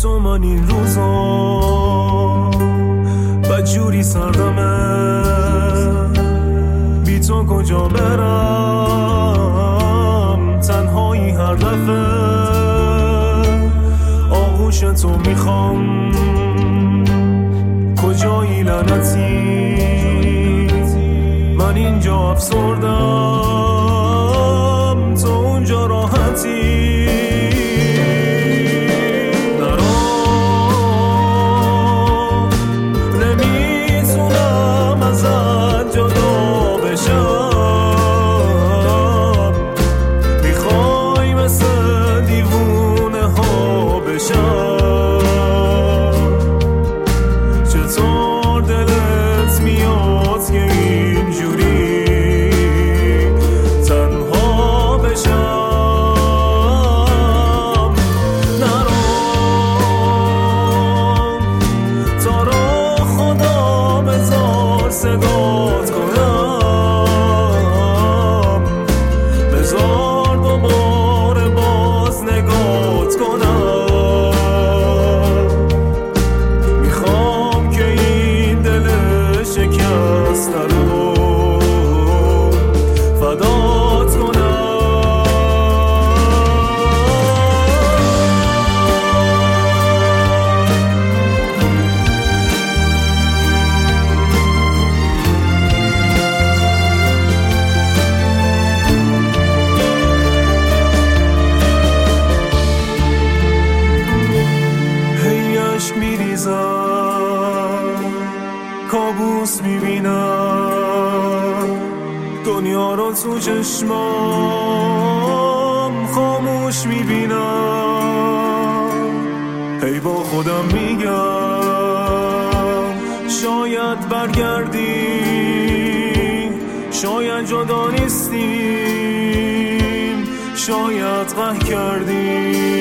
تو من این روزا بدجوری سردمه، بی تو کجا برم، تنهایی هر دفعه آغوش تو میخوام، کجایی لعنتی من اینجا افسردم، تو اونجا راحتی. نمیتونم ازت جدا بشم، میخوای مثل دیوونه ها بشم، چطور دلت میاد که اینجوری تنها بشم. نرام تا را خدا بذار صدات کنم، بذار دوباره باز نگات کنم، میخوام که این دل شکسته رو فدات کنم. هی عشق میریزم، کابوس میبینم، دنیا رو تو چشمام خاموش میبینم، هی با خودم میگم شاید برگردی، شاید جدا نیستیم، شاید قهر کردیم،